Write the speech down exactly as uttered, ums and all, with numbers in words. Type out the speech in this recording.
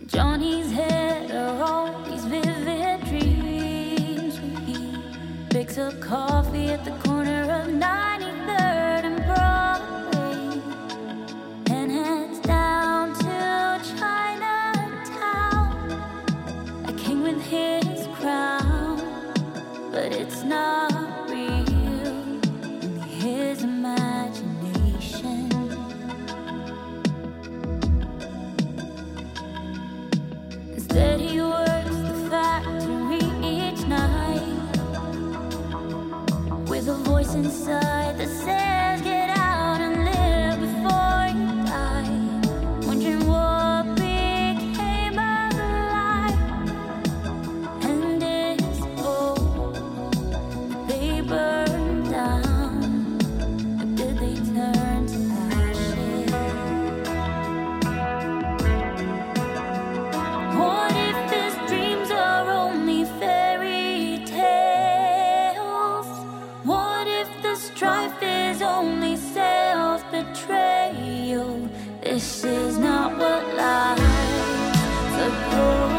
Johnny's head are all these vivid dreams when he picks up coffee at the corner of ninety-third and Broadway and heads down to Chinatown, a king with his crown, but it's not real in his imagination. Instead he works the factory each night with a voice inside that says get out and live before you die, wondering what became of life and his hope. They burned down, or did they turn to ashes? What if his dreams are only fairy tales? What if the strife is only self-betrayal? This is not what life's supposed